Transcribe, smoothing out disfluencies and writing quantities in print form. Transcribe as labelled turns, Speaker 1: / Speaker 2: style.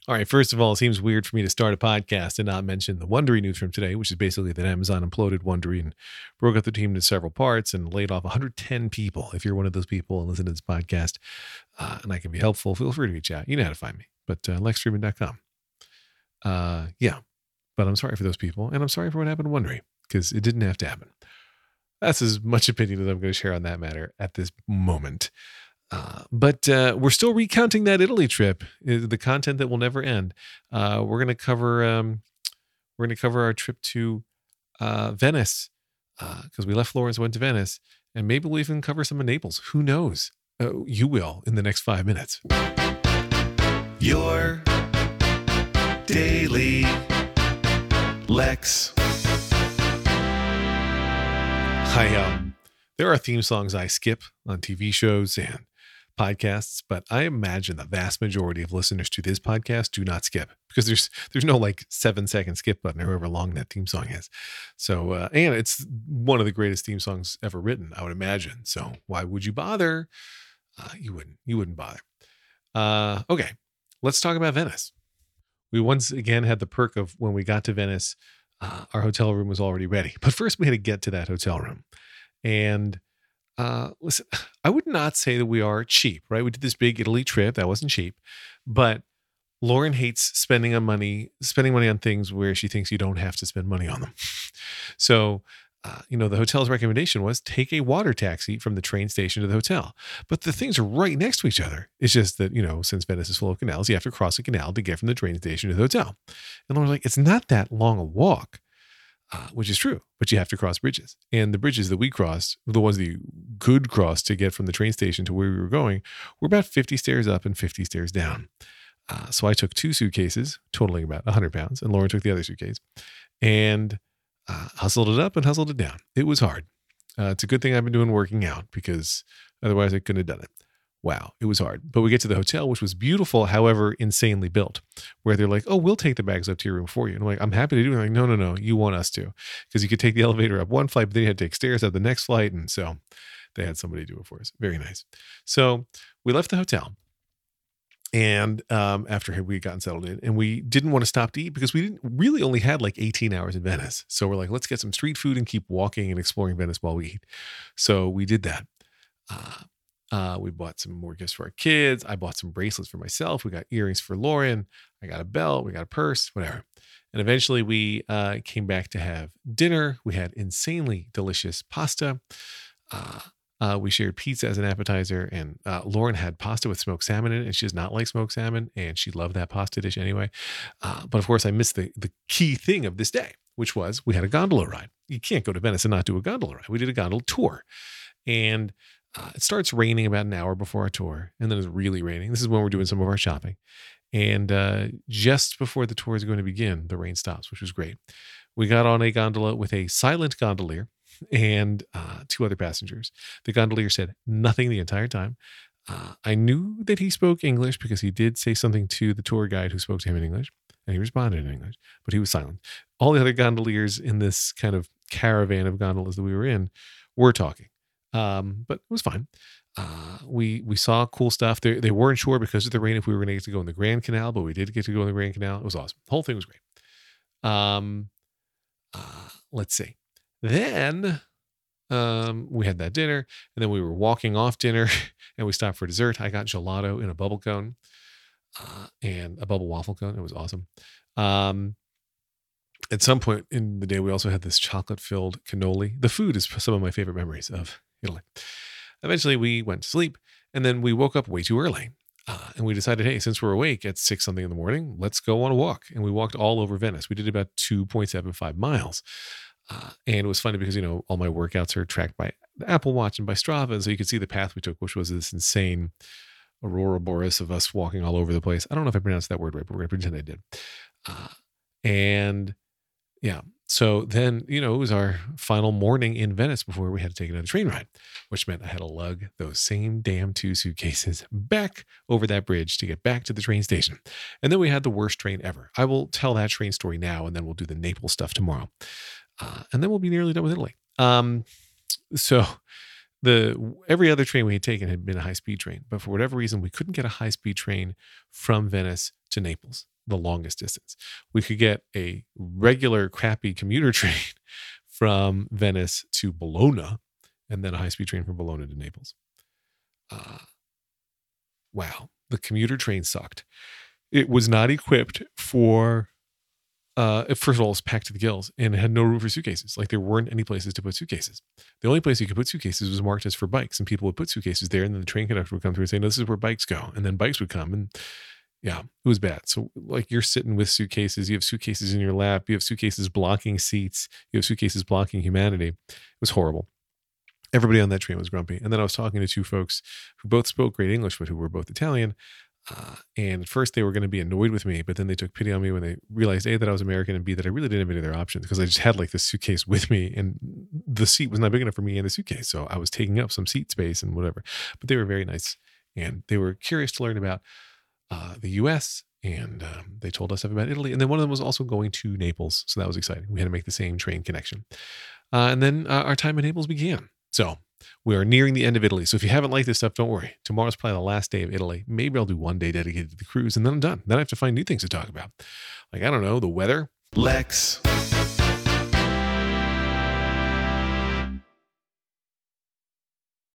Speaker 1: All right, first of all, it seems weird for me to start a podcast and not mention the Wondery news from today, which is basically that Amazon imploded Wondery and broke up the team into several parts and laid off 110 people. If you're one of those people and listen to this podcast and I can be helpful, feel free to reach out. You know how to find me, but lexfreeman.com. Yeah, but I'm sorry for those people, and I'm sorry for what happened to Wondery, because it didn't have to happen. That's as much opinion as I'm going to share on that matter at this moment. But we're still recounting that Italy trip, the content that will never end. We're going to cover our trip to Venice because we left Florence, went to Venice, and maybe we'll even cover some of Naples. Who knows? You will in the next 5 minutes.
Speaker 2: Your Daily Lex.
Speaker 1: There are theme songs I skip on TV shows and podcasts, but I imagine the vast majority of listeners to this podcast do not skip because there's no like 7-second skip button or however long that theme song is. So, and it's one of the greatest theme songs ever written, I would imagine. So why would you bother? You wouldn't bother. Okay, let's talk about Venice. We once again had the perk of when we got to Venice, our hotel room was already ready, but first we had to get to that hotel room. And listen, I would not say that we are cheap, right? We did this big Italy trip. That wasn't cheap, but Lauren hates spending money on things where she thinks you don't have to spend money on them. So, the hotel's recommendation was take a water taxi from the train station to the hotel. But the things are right next to each other. It's just that, since Venice is full of canals, you have to cross a canal to get from the train station to the hotel. And Lauren's like, it's not that long a walk. Which is true, but you have to cross bridges. And the bridges that we crossed, the ones that you could cross to get from the train station to where we were going, were about 50 stairs up and 50 stairs down. So I took 2 suitcases, totaling about 100 pounds, and Lauren took the other suitcase, and hustled it up and hustled it down. It was hard. It's a good thing I've been doing working out because otherwise I couldn't have done it. Wow, it was hard. But we get to the hotel, which was beautiful, however, insanely built, where they're like, oh, we'll take the bags up to your room for you. And I'm like, I'm happy to do it. I'm like, no, you want us to. Because you could take the elevator up one flight, but then you had to take stairs up the next flight. And so they had somebody do it for us. Very nice. So we left the hotel. And after we had gotten settled in, and we didn't want to stop to eat because we didn't really only had like 18 hours in Venice. So we're like, let's get some street food and keep walking and exploring Venice while we eat. So we did that. We bought some more gifts for our kids. I bought some bracelets for myself. We got earrings for Lauren. I got a belt. We got a purse, whatever. And eventually we came back to have dinner. We had insanely delicious pasta. We shared pizza as an appetizer, and Lauren had pasta with smoked salmon in it, and she does not like smoked salmon, and she loved that pasta dish anyway. But of course, I missed the key thing of this day, which was we had a gondola ride. You can't go to Venice and not do a gondola ride. We did a gondola tour, and it starts raining about an hour before our tour, and then it's really raining. This is when we're doing some of our shopping. And just before the tour is going to begin, the rain stops, which was great. We got on a gondola with a silent gondolier and 2 other passengers. The gondolier said nothing the entire time. I knew that he spoke English because he did say something to the tour guide who spoke to him in English, and he responded in English, but he was silent. All the other gondoliers in this kind of caravan of gondolas that we were in were talking. But it was fine. We saw cool stuff. They weren't sure because of the rain if we were going to get to go in the Grand Canal, but we did get to go in the Grand Canal. It was awesome. The whole thing was great. Let's see. Then we had that dinner, and then we were walking off dinner, and we stopped for dessert. I got gelato in a bubble cone and a bubble waffle cone. It was awesome. At some point in the day, we also had this chocolate-filled cannoli. The food is some of my favorite memories of Italy. Eventually, we went to sleep, and then we woke up way too early. And we decided, hey, since we're awake at 6 something in the morning, let's go on a walk. And we walked all over Venice. We did about 2.75 miles. And it was funny because, all my workouts are tracked by the Apple Watch and by Strava. And so you could see the path we took, which was this insane Aurora Boreas of us walking all over the place. I don't know if I pronounced that word right, but we're going to pretend I did. And yeah. So then, it was our final morning in Venice before we had to take another train ride, which meant I had to lug those same damn 2 suitcases back over that bridge to get back to the train station. And then we had the worst train ever. I will tell that train story now, and then we'll do the Naples stuff tomorrow. And then we'll be nearly done with Italy. So every other train we had taken had been a high-speed train, but for whatever reason, we couldn't get a high-speed train from Venice to Naples. the longest distance. We could get a regular crappy commuter train from Venice to Bologna, and then a high-speed train from Bologna to Naples. Wow, the commuter train sucked. It was not equipped for, first of all, it was packed to the gills and it had no room for suitcases. Like there weren't any places to put suitcases. The only place you could put suitcases was marked as for bikes, and people would put suitcases there, and then the train conductor would come through and say, no, this is where bikes go. And then bikes would come, and yeah, it was bad. So like you're sitting with suitcases, you have suitcases in your lap, you have suitcases blocking seats, you have suitcases blocking humanity. It was horrible. Everybody on that train was grumpy. And then I was talking to two folks who both spoke great English, but who were both Italian. And at first they were going to be annoyed with me, but then they took pity on me when they realized A, that I was American, and B, that I really didn't have any other options because I just had like this suitcase with me, and the seat was not big enough for me in the suitcase. So I was taking up some seat space and whatever, but they were very nice and they were curious to learn about the US, and they told us stuff about Italy. And then one of them was also going to Naples. So that was exciting. We had to make the same train connection. And then our time in Naples began. So we are nearing the end of Italy. So if you haven't liked this stuff, don't worry. Tomorrow's probably the last day of Italy. Maybe I'll do one day dedicated to the cruise, and then I'm done. Then I have to find new things to talk about. Like, I don't know, the weather. Lex.